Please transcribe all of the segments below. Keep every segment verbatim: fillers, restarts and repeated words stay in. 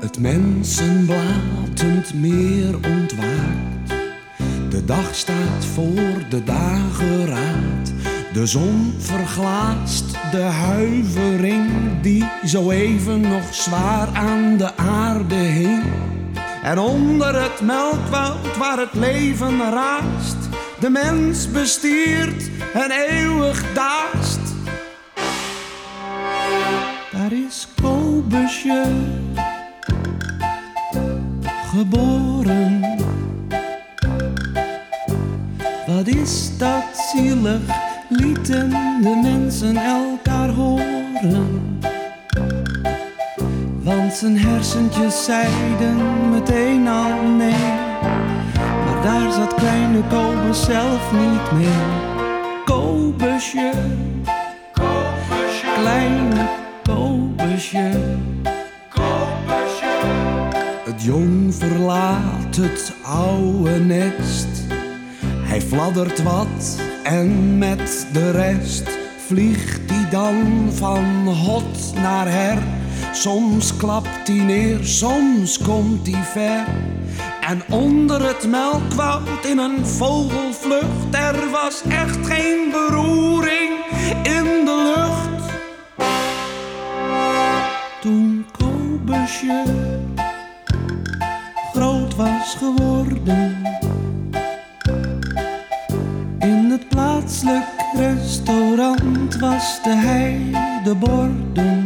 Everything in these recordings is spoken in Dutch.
Het mensenblatend meer ontwaakt. De dag staat voor de dageraad. De zon verglaast de huivering die zo even nog zwaar aan de aarde hing. En onder het melkwoud waar het leven raast, de mens bestiert en eeuwig daast. Daar is Kobusje geboren. Wat is dat zielig, lieten de mensen elkaar horen. Want zijn hersentjes zeiden meteen al nee. Maar daar zat kleine Kobus zelf niet mee. Kobusje, Kobusje, kleine Kobusje, Kobusje. Het jong verlaat het oude nest. Hij fladdert wat en met de rest vliegt hij dan van hot naar her. Soms klapt hij neer, soms komt hij ver. En onder het melkwoud in een vogelvlucht, er was echt geen beroering in de lucht. Toen Kobusje groot was geworden, in het plaatselijk restaurant waste hij de borden.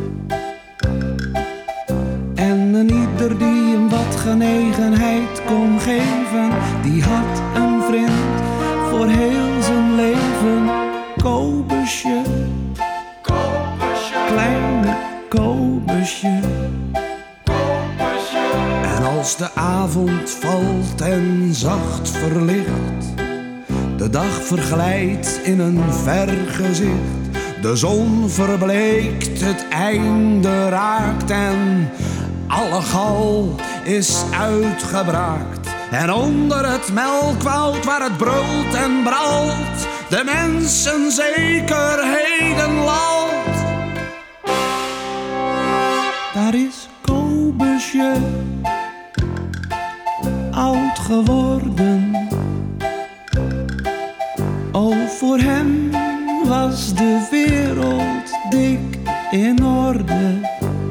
En een ieder die hem wat genegenheid kon geven, die had een vriend voor heel zijn leven. Kobusje, Kobusje, kleine Kobusje, Kobusje. En als de avond valt en zacht verlicht, de dag verglijdt in een ver gezicht. De zon verbleekt, het einde raakt en alle gal is uitgebraakt. En onder het melkwoud waar het brult en bralt, de mensen zekerheden lalt. Daar is Kobusje oud geworden. Oh, voor hem was de wereld dik in orde.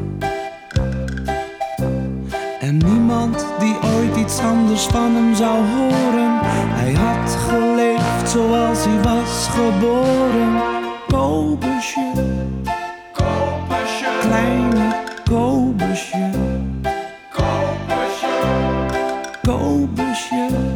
En niemand die ooit iets anders van hem zou horen. Hij had geleefd zoals hij was geboren. Kobusje, Kobusje, kleine Kobusje, Kobusje, Kobusje.